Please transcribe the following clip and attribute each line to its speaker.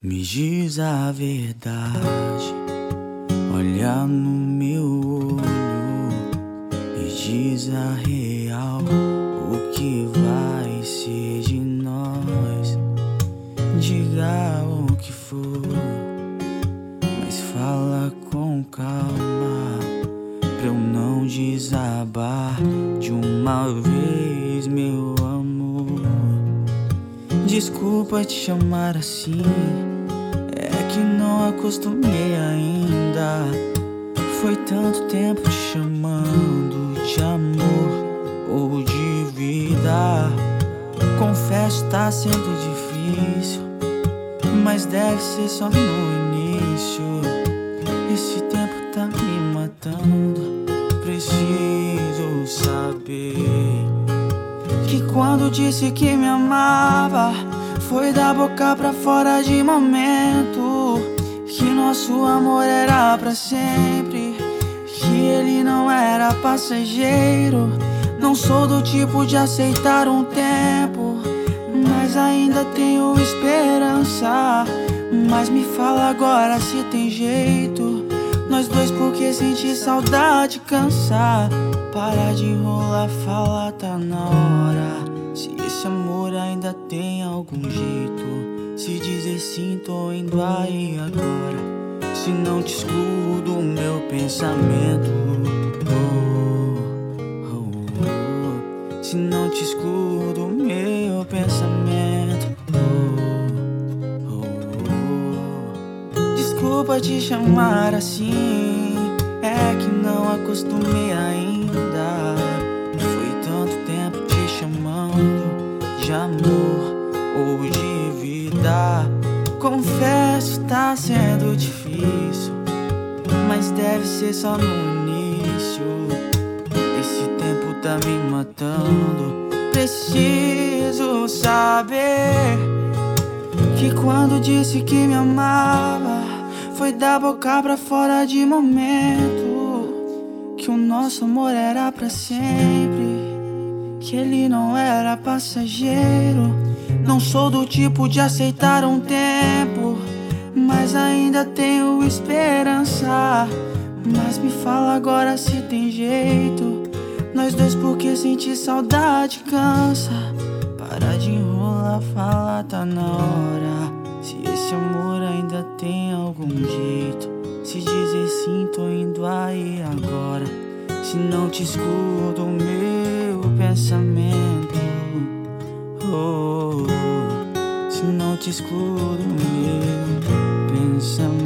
Speaker 1: Me diz a verdade, olha no meu olho, me diz a real, o que vai ser de nós. Diga o que for, mas fala com calma, pra eu não desabar de uma vez, meu amor. Desculpa te chamar assim, é que não acostumei ainda. Foi tanto tempo te chamando de amor ou de vida. Confesso, tá sendo difícil, mas deve ser só no início. Esse tempo tá me matando. Preciso saber que quando disse que me amava, foi da boca pra fora de momento. Que nosso amor era pra sempre, que ele não era passageiro. Não sou do tipo de aceitar um tempo, mas ainda tenho esperança. Mas me fala agora se tem jeito, nós dois, porque sentir saudade cansa. Para de enrolar, fala, tá na hora. Se esse amor ainda tem algum jeito, se dizer sim, tô indo aí agora. Se não te escudo o meu pensamento, se não te escudo o meu pensamento, desculpa te chamar assim, é que não acostumei ainda. Foi tanto tempo te chamando de amor ou de vida. Confesso, tá sendo difícil, mas deve ser só no início. Esse tempo tá me matando. Preciso saber que quando disse que me amava, foi da boca pra fora de momento. Que o nosso amor era pra sempre, que ele não era passageiro. Não sou do tipo de aceitar um tempo, mas ainda tenho esperança. Mas me fala agora se tem jeito, nós dois, porque sentir saudade cansa. Para de enrolar, fala, tá na hora. Se esse amor ainda tem algum jeito, se dizer sim, tô indo aí agora. Se não te escudo o meu pensamento, se não te escudo o meu pensamento.